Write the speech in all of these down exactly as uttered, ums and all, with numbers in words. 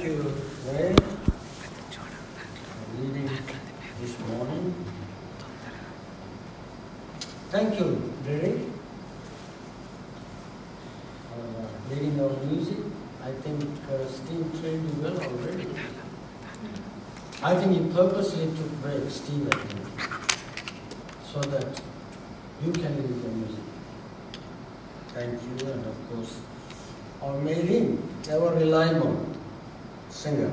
you, Ray, for leading this morning. Thank you, Derek, for uh, leading our music. I think uh, Steve trained you well already. I think he purposely took breaks, Steve, I think, so that you can lead the music. Thank you, and of course, our Maylin, ever reliable singer.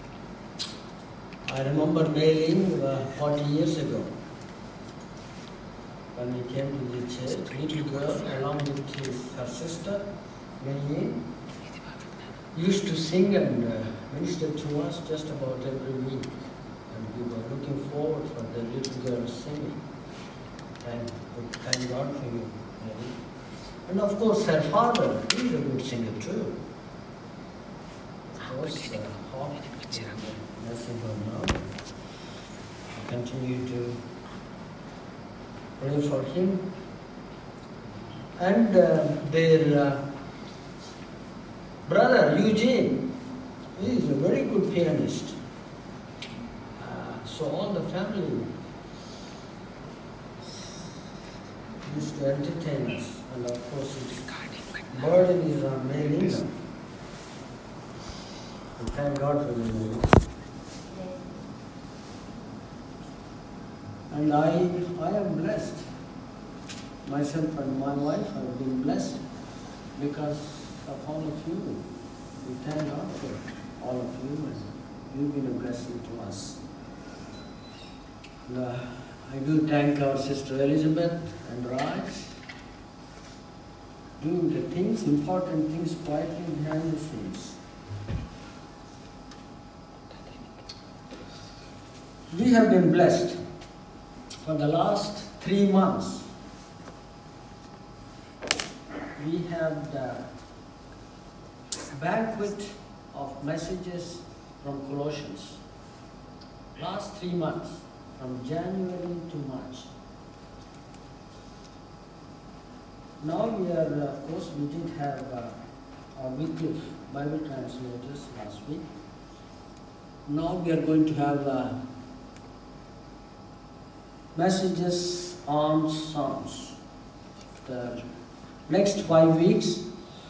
I remember Maylin uh, forty years ago when we came to the church. Little girl, along with his, her sister, Maylin, used to sing and uh, minister to us just about every week. And we were looking forward for the little girl singing. And we thank God for you, Maylin. And of course, her father, he's a good singer too. Of course, uh, Hawk, nursing home now. I continue to pray for him. And uh, their uh, brother, Eugene, he is a very good pianist. Uh, so all the family used to entertain us. And of course, its burden is on Maylin. We thank God for the Maylin. And I, I am blessed. Myself and my wife have been blessed because of all of you. We thank God for all of you, and you've been a blessing to us. And, uh, I do thank our sister Elizabeth and Raj, doing the things, important things quietly behind the scenes. We have been blessed for the last three months. We have the banquet of messages from Colossians. Last three months, from January to March. Now we are, uh, of course, we did have uh, our weekly Bible translators last week. Now we are going to have uh, messages on Psalms. The next five weeks,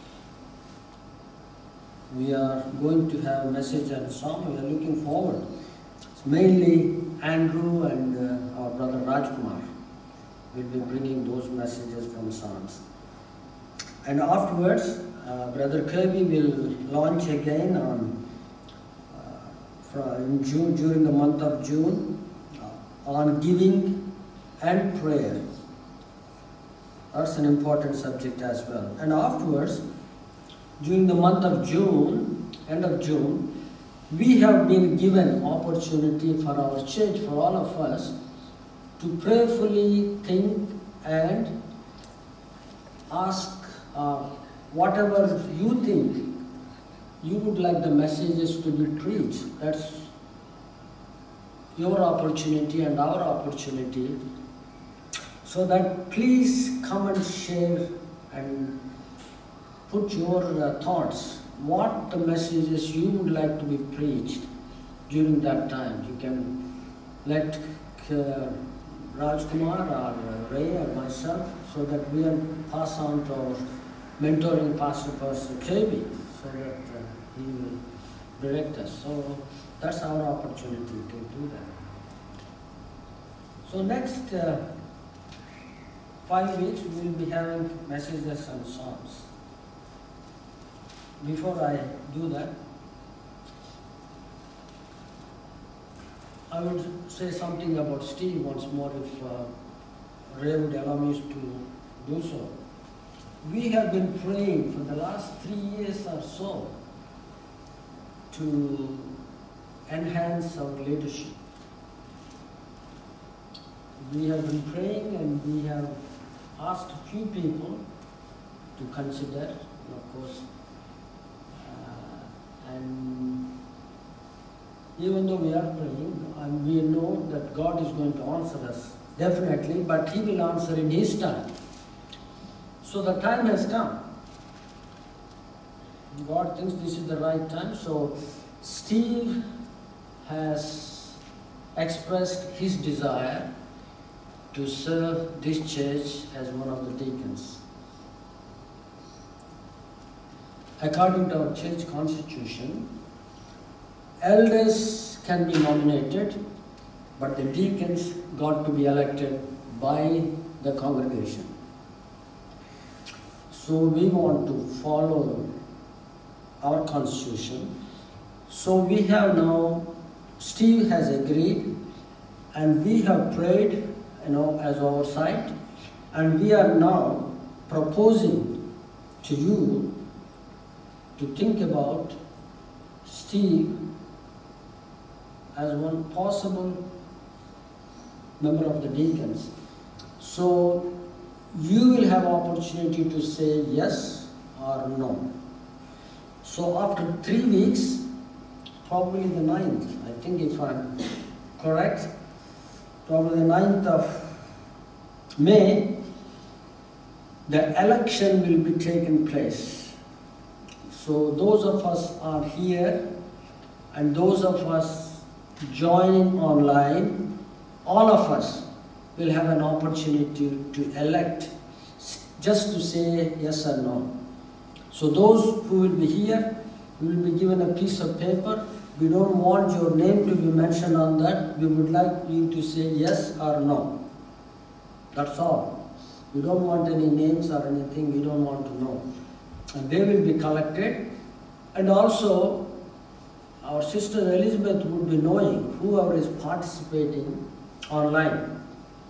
we are going to have a message on Psalm. We are looking forward. It's mainly Andrew and uh, our brother Rajkumar will be bringing those messages from Psalms. And afterwards, uh, Brother Kirby will launch again on uh, from in June, during the month of June, uh, on giving and prayer. That's an important subject as well. And afterwards, during the month of June, end of June, we have been given opportunity for our church, for all of us, to prayerfully think and ask uh, whatever you think you would like the messages to be preached. That's your opportunity and our opportunity. So that please come and share and put your uh, thoughts, what the messages you would like to be preached during that time. You can let uh, Rajkumar or uh, Ray or myself, so that we will pass on to our mentoring pastor, Pastor K B, so that uh, he will direct us. So that's our opportunity to do that. So next uh, five weeks we will be having messages on Psalms. Before I do that, I would say something about Steve once more, if uh, Ray would allow me to do so. We have been praying for the last three years or so to enhance our leadership. We have been praying and we have asked a few people to consider, and of course, uh, and even though we are praying, and we know that God is going to answer us, definitely, but He will answer in His time. So the time has come. God thinks this is the right time, so Steve has expressed his desire to serve this church as one of the deacons. According to our church constitution, elders can be nominated, but the deacons got to be elected by the congregation. So we want to follow our constitution. So we have now, Steve has agreed, and we have prayed, you know, as oversight, and we are now proposing to you to think about Steve as one possible member of the deacons. So you will have opportunity to say yes or no. So after three weeks, probably the ninth, I think if I'm correct, probably the ninth of May, the election will be taken place. So those of us are here and those of us joining online, all of us will have an opportunity to, to elect, just to say yes or no. So those who will be here will be given a piece of paper. We don't want your name to be mentioned on that. We would like you to say yes or no. That's all. We don't want any names or anything. We don't want to know. And they will be collected. And also, our sister Elizabeth would be knowing whoever is participating online.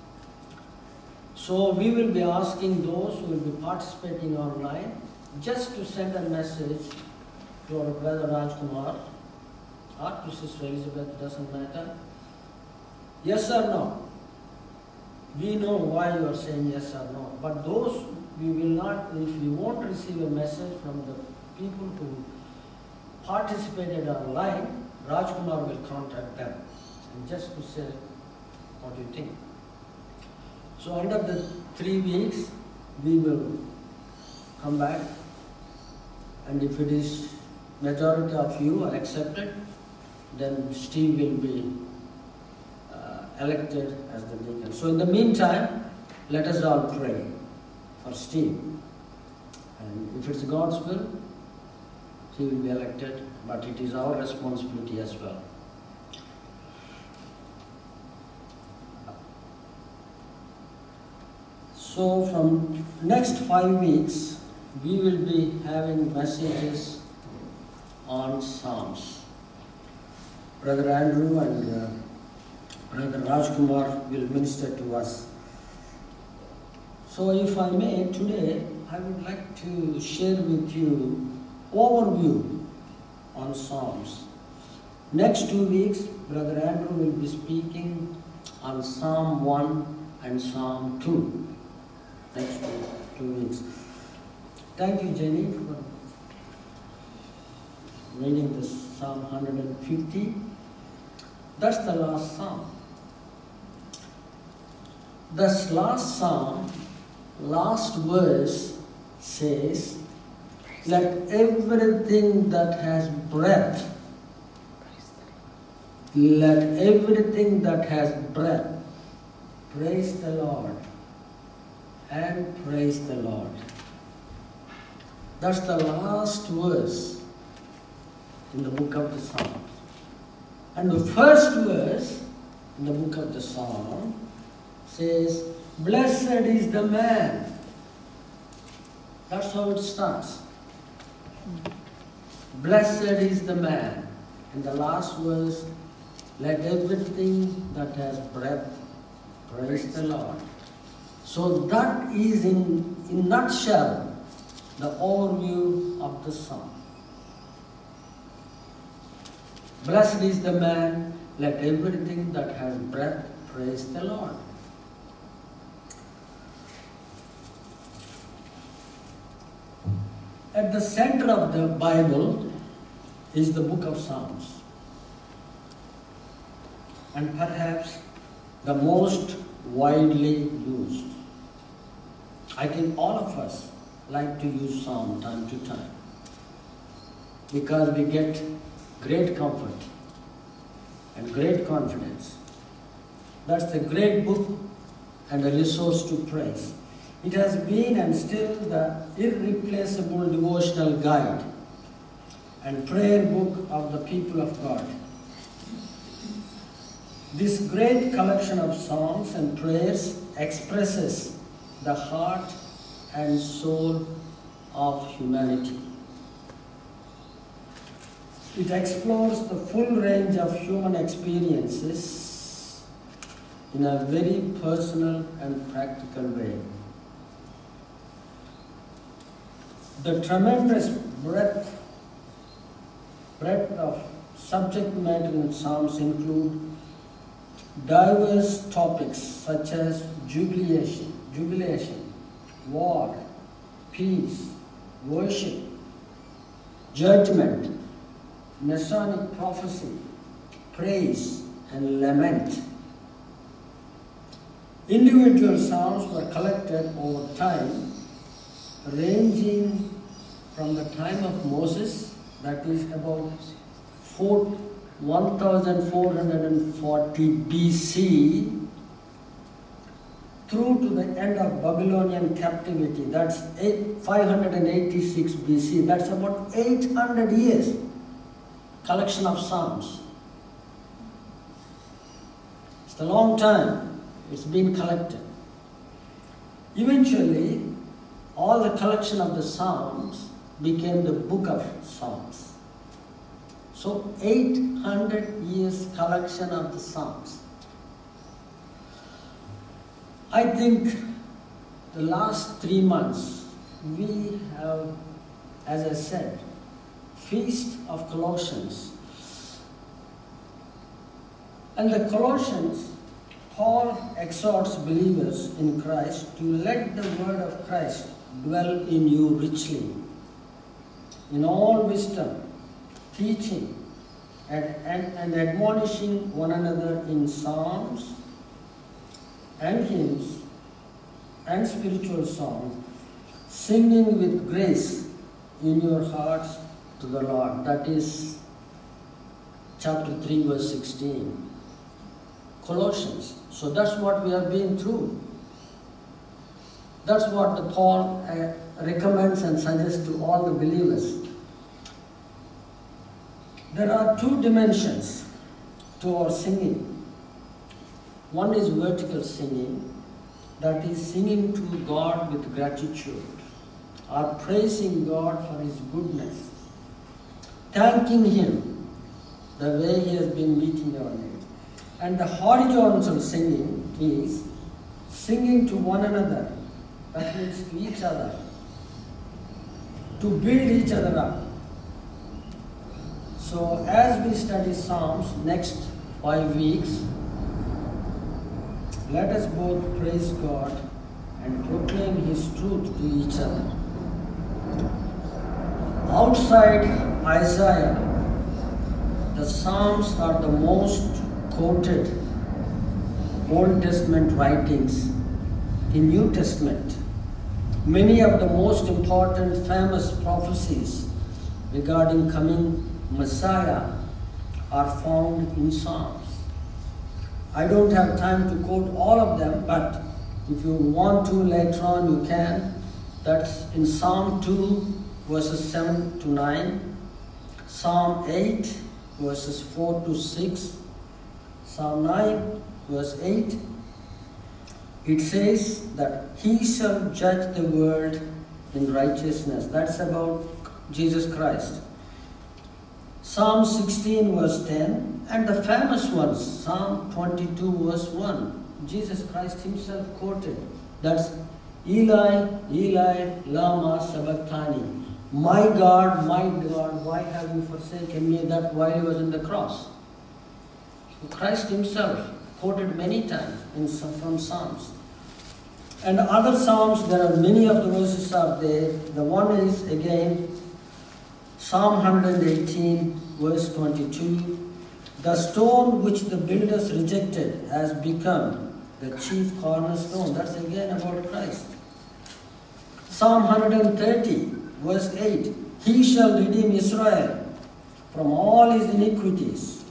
So we will be asking those who will be participating online just to send a message to our brother Rajkumar or to Sister Elizabeth, doesn't matter. Yes or no? We know why you are saying yes or no. But those we will not, if we won't receive a message from the people who participated online, Rajkumar will contact them and just to say what you think. So end of the three weeks, we will come back, and if it is majority of you are accepted, then Steve will be uh, elected as the deacon. So in the meantime, let us all pray for Steve. And if it's God's will, he will be elected, but it is our responsibility as well. So from next five weeks, we will be having messages on Psalms. Brother Andrew and uh, Brother Rajkumar will minister to us. So if I may, today I would like to share with you overview on Psalms. Next two weeks, Brother Andrew will be speaking on Psalm one and Psalm two. Next two, two weeks. Thank you, Jenny, for reading the Psalm one hundred fifty. That's the last Psalm. This last Psalm, last verse says, let everything that has breath, let everything that has breath praise the Lord, and praise the Lord. That's the last verse in the book of the Psalms. And the first verse in the book of the Psalm says, blessed is the man. That's how it starts. Blessed is the man. In the last verse, let everything that has breath praise the Lord. So that is in in nutshell the overview of the psalm. Blessed is the man, let everything that has breath praise the Lord. At the center of the Bible is the book of Psalms. And perhaps the most widely used. I think all of us like to use Psalm time to time because we get great comfort and great confidence. That's the great book and a resource to praise. It has been and still the irreplaceable devotional guide and prayer book of the people of God. This great collection of songs and prayers expresses the heart and soul of humanity. It explores the full range of human experiences in a very personal and practical way. The tremendous breadth, breadth of subject matter in Psalms include diverse topics such as jubilation, jubilation, war, peace, worship, judgment, Messianic prophecy, praise, and lament. Individual psalms were collected over time, ranging from the time of Moses, that is about one thousand four hundred forty B C, through to the end of Babylonian captivity, that's five hundred eighty-six B C, that's about eight hundred years. Collection of psalms. It's a long time it's been collected. Eventually, all the collection of the psalms became the book of Psalms. So eight hundred years collection of the psalms. I think the last three months we have, as I said, Feast of Colossians. And the Colossians, Paul exhorts believers in Christ to let the word of Christ dwell in you richly, in all wisdom, teaching and, and, and admonishing one another in psalms and hymns and spiritual songs, singing with grace in your hearts to the Lord. That is chapter three, verse sixteen. Colossians. So that's what we have been through. That's what the Paul uh, recommends and suggests to all the believers. There are two dimensions to our singing. One is vertical singing, that is singing to God with gratitude, or praising God for His goodness, thanking Him the way He has been meeting our needs. And the horizontal singing is singing to one another, that means to each other, to build each other up. So as we study Psalms next five weeks, let us both praise God and proclaim His truth to each other. Outside Isaiah, the Psalms are the most quoted Old Testament writings in New Testament. Many of the most important famous prophecies regarding coming Messiah are found in Psalms. I don't have time to quote all of them, but if you want to later on you can. That's in Psalm two verses seven to nine, Psalm eight verses four to six, Psalm nine verse eight. It says that He shall judge the world in righteousness. That's about Jesus Christ. Psalm sixteen verse ten, and the famous ones, Psalm twenty-two verse one. Jesus Christ Himself quoted. That's Eli, Eli, lama sabachthani. My God, my God, why have you forsaken me? That while He was on the cross. So Christ Himself quoted many times in some, from Psalms. And other Psalms, there are many of the verses are there. The one is again Psalm one eighteen verse twenty-two. The stone which the builders rejected has become the chief cornerstone. That's again about Christ. Psalm one thirty verse eight. He shall redeem Israel from all his iniquities.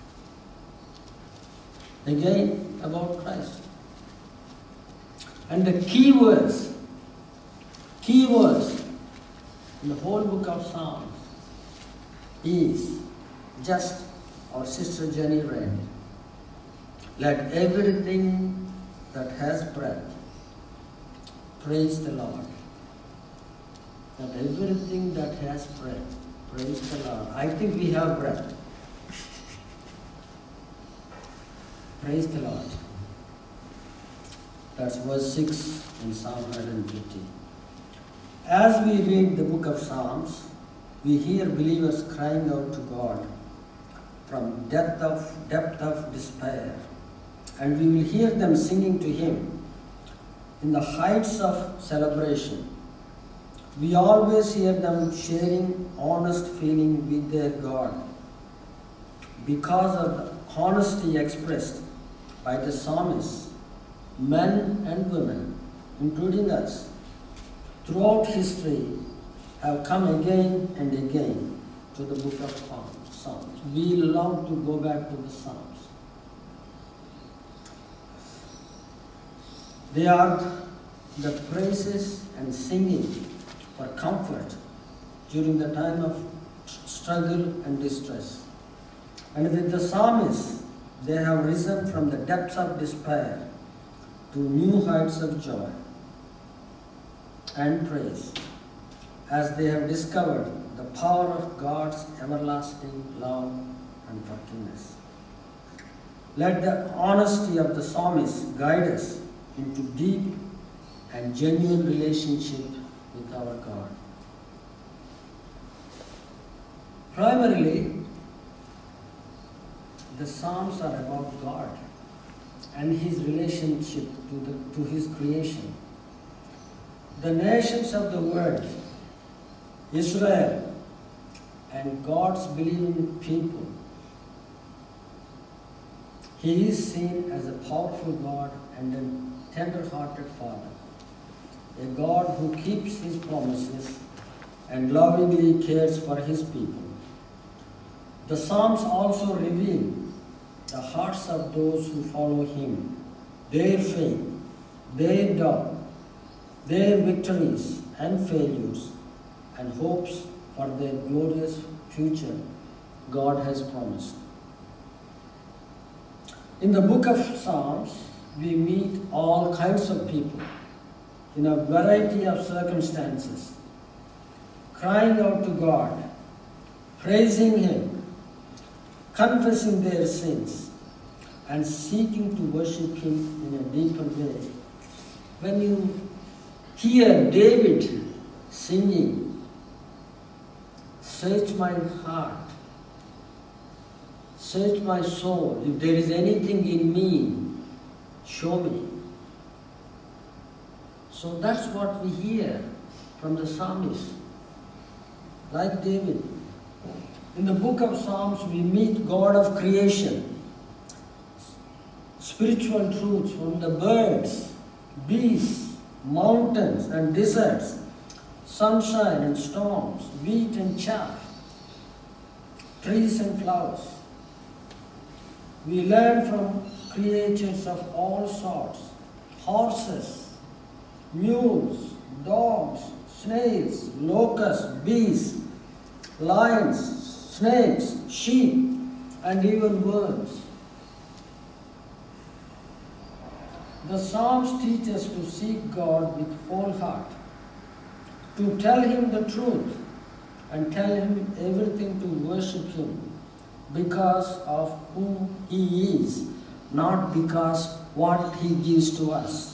Again, about Christ. And the key words, key words in the whole book of Psalms is just our sister Jenny read. Let everything that has breath praise the Lord. Let everything that has breath praise the Lord. I think we have breath. Praise the Lord. That's verse six in Psalm one fifty. As we read the book of Psalms, we hear believers crying out to God from depth of, depth of despair. And we will hear them singing to Him in the heights of celebration. We always hear them sharing honest feeling with their God because of the honesty expressed by the psalmists, men and women, including us, throughout history have come again and again to the book of Psalms. We love to go back to the Psalms. They are the praises and singing for comfort during the time of struggle and distress. And with the psalmists, they have risen from the depths of despair to new heights of joy and praise as they have discovered the power of God's everlasting love and forgiveness. Let the honesty of the psalmist guide us into deep and genuine relationship with our God. Primarily, the Psalms are about God and His relationship to, the, to His creation. The nations of the world, Israel, and God's believing people, He is seen as a powerful God and a tender-hearted Father, a God who keeps His promises and lovingly cares for His people. The Psalms also reveal the hearts of those who follow Him, their faith, their doubt, their victories and failures, and hopes for their glorious future God has promised. In the book of Psalms, we meet all kinds of people in a variety of circumstances, crying out to God, praising Him, confessing their sins, and seeking to worship Him in a deeper way. When you hear David singing, search my heart, search my soul, if there is anything in me, show me. So that's what we hear from the psalmist, like David. In the book of Psalms, we meet God of creation, spiritual truths from the birds, beasts, mountains and deserts, sunshine and storms, wheat and chaff, trees and flowers. We learn from creatures of all sorts, horses, mules, dogs, snails, locusts, beasts, lions, snakes, sheep, and even worms. The Psalms teach us to seek God with whole heart, to tell Him the truth and tell Him everything, to worship Him because of who He is, not because what He gives to us.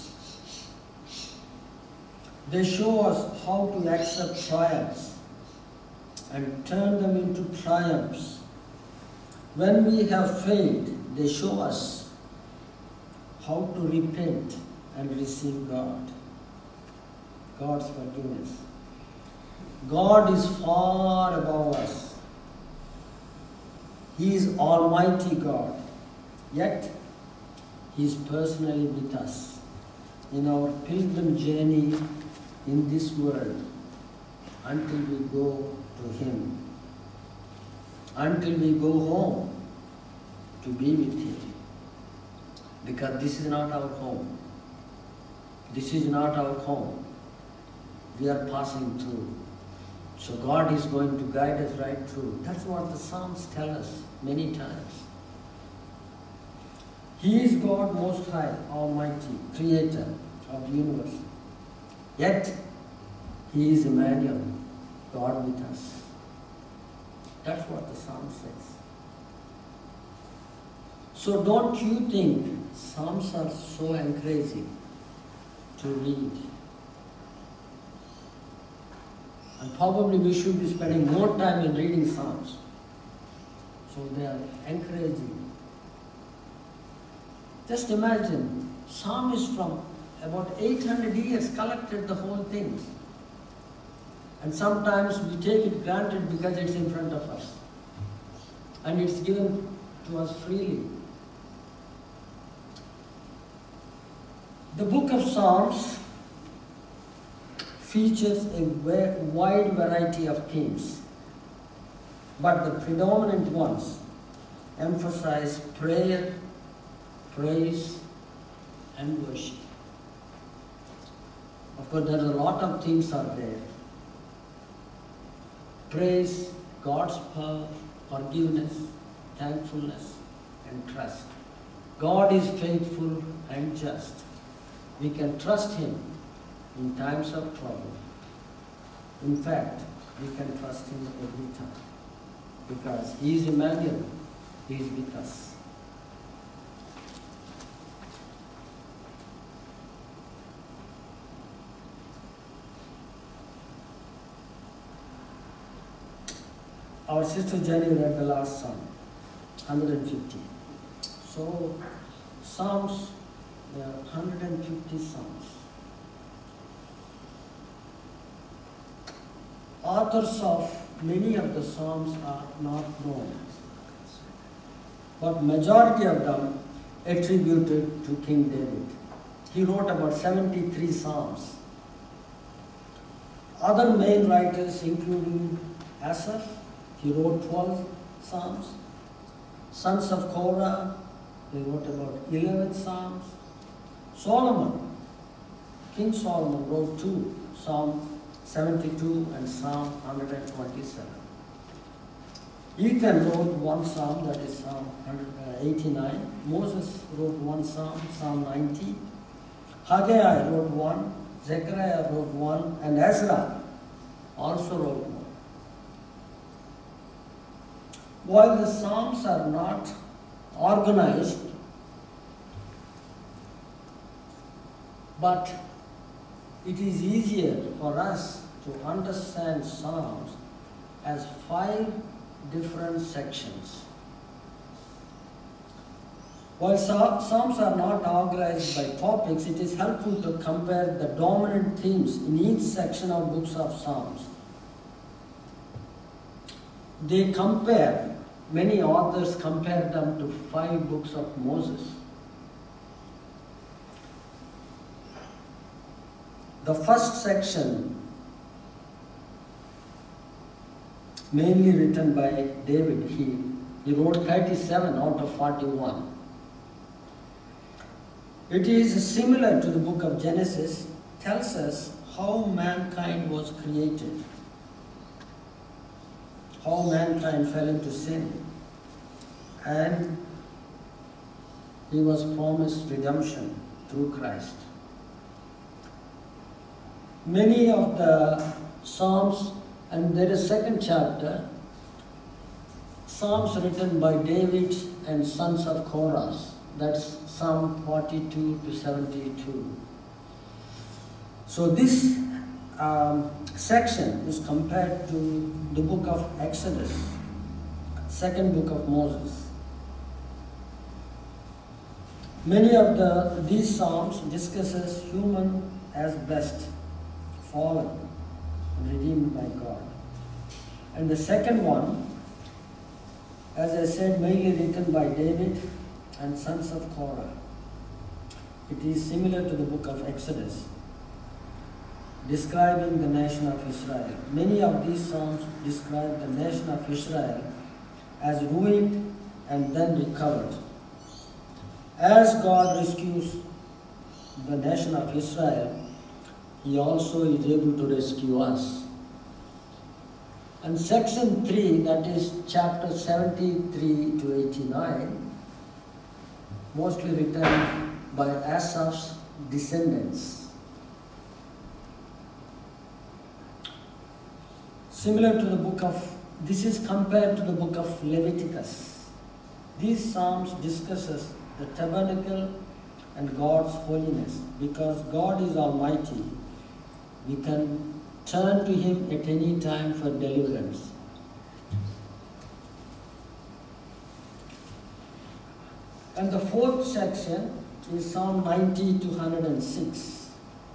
They show us how to accept trials and turn them into triumphs. When we have failed, they show us how to repent and receive God, God's forgiveness. God is far above us. He is Almighty God, yet He is personally with us in our pilgrim journey in this world until we go to Him. until we go home to be with Him. Because this is not our home. This is not our home. We are passing through. So God is going to guide us right through. That's what the Psalms tell us many times. He is God Most High, Almighty, Creator of the universe. Yet, He is Emmanuel, God with us. That's what the Psalm says. So don't you think Psalms are so encouraging to read? And probably we should be spending more time in reading Psalms. So they are encouraging. Just imagine, psalmists from about eight hundred years collected the whole thing. And sometimes we take it granted because it's in front of us. And it's given to us freely. The book of Psalms features a wide variety of themes, but the predominant ones emphasize prayer, praise, and worship. Of course, there are a lot of themes are there. Praise, God's power, forgiveness, thankfulness, and trust. God is faithful and just. We can trust Him in times of trouble. In fact, we can trust Him every time because He is Emmanuel, He is with us. Our sister Jenny read the last Psalm, one hundred fifty. So, Psalms, there are one hundred fifty Psalms. Authors of many of the Psalms are not known, but majority of them attributed to King David. He wrote about seventy-three Psalms. Other main writers including Asaph, he wrote twelve Psalms. Sons of Korah, they wrote about eleven Psalms. Solomon, King Solomon wrote two, Psalm seventy-two and Psalm one hundred twenty-seven. Ethan wrote one Psalm, that is Psalm eighty-nine. Moses wrote one Psalm, Psalm ninety. Haggai wrote one, Zechariah wrote one, and Ezra also wrote one. While the Psalms are not organized, but it is easier for us to understand Psalms as five different sections. While Psalms are not organized by topics, it is helpful to compare the dominant themes in each section of books of Psalms. They compare, many authors compare them to five books of Moses. The first section, mainly written by David, he, he wrote thirty-seven out of forty-one. It is similar to the book of Genesis, tells us how mankind was created, how mankind fell into sin, and he was promised redemption through Christ. Many of the Psalms, and there is a second chapter, Psalms written by David and sons of Korah. That's Psalm forty-two to seventy-two. So this um, section is compared to the book of Exodus, second book of Moses. Many of the these Psalms discusses human as best, fallen, redeemed by God. And the second one, as I said, mainly written by David and sons of Korah. It is similar to the book of Exodus, describing the nation of Israel. Many of these Psalms describe the nation of Israel as ruined and then recovered. As God rescues the nation of Israel, He also is able to rescue us. And section three, that is chapter seventy-three to eighty-nine, mostly written by Asaph's descendants. Similar to the book of, this is compared to the book of Leviticus. These psalms discusses the tabernacle and God's holiness. Because God is almighty, we can turn to Him at any time for deliverance. And the fourth section is Psalm ninety to one hundred six,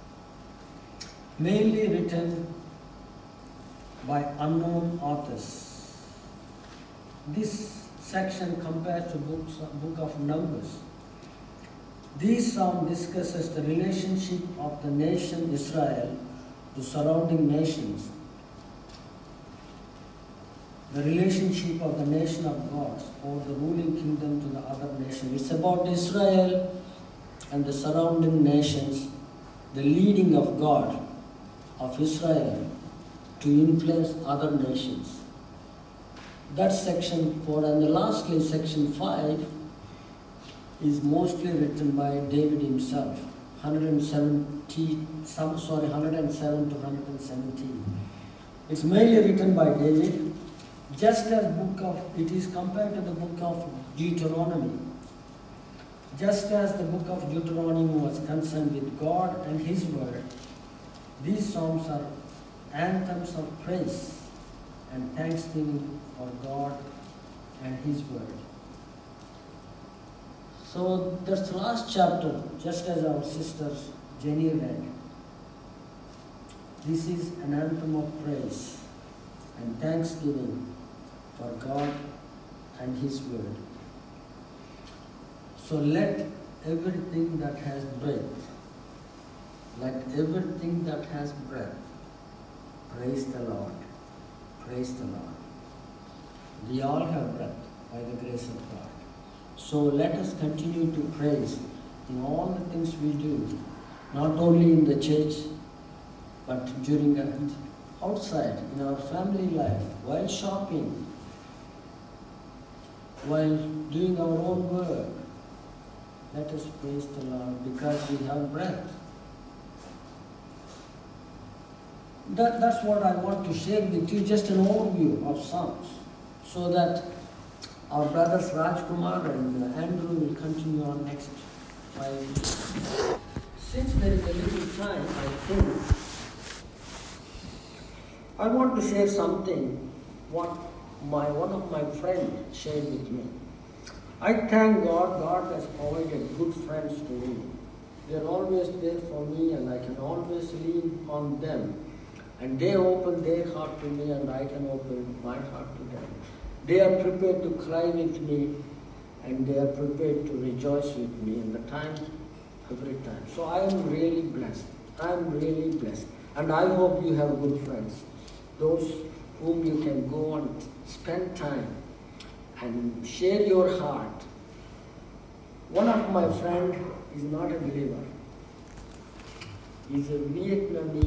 mainly written by unknown authors. This section compares to books, book of Numbers. This psalm discusses the relationship of the nation Israel to surrounding nations, the relationship of the nation of God or the ruling kingdom to the other nations. It's about Israel and the surrounding nations, the leading of God, of Israel, to influence other nations. That's section four. And lastly, section five is mostly written by David himself, one hundred seventy, some, sorry, one hundred seven to one hundred seventeen. It's mainly written by David, just as book of, it is compared to the book of Deuteronomy. Just as the book of Deuteronomy was concerned with God and His word, these psalms are anthems of praise and thanksgiving for God and His word. So that's the last chapter, just as our sister Jenny read. This is an anthem of praise and thanksgiving for God and His word. So let everything that has breath, let everything that has breath, praise the Lord. Praise the Lord. We all have breath by the grace of God. So let us continue to praise in all the things we do, not only in the church, but during and outside, in our family life, while shopping, while doing our own work. Let us praise the Lord because we have breath. That, that's what I want to share with you, just an overview of Psalms, so that our brothers Rajkumar and Andrew will continue on next five minutes. Since there is a little time, I think, I want to share something what my one of my friends shared with me. I thank God, God has provided good friends to me. They are always there for me and I can always lean on them. And they open their heart to me and I can open my heart to them. They are prepared to cry with me and they are prepared to rejoice with me in the time, every time. So I am really blessed. I am really blessed. And I hope you have good friends. Those whom you can go and spend time and share your heart. One of my friends is not a believer. He's a Vietnamese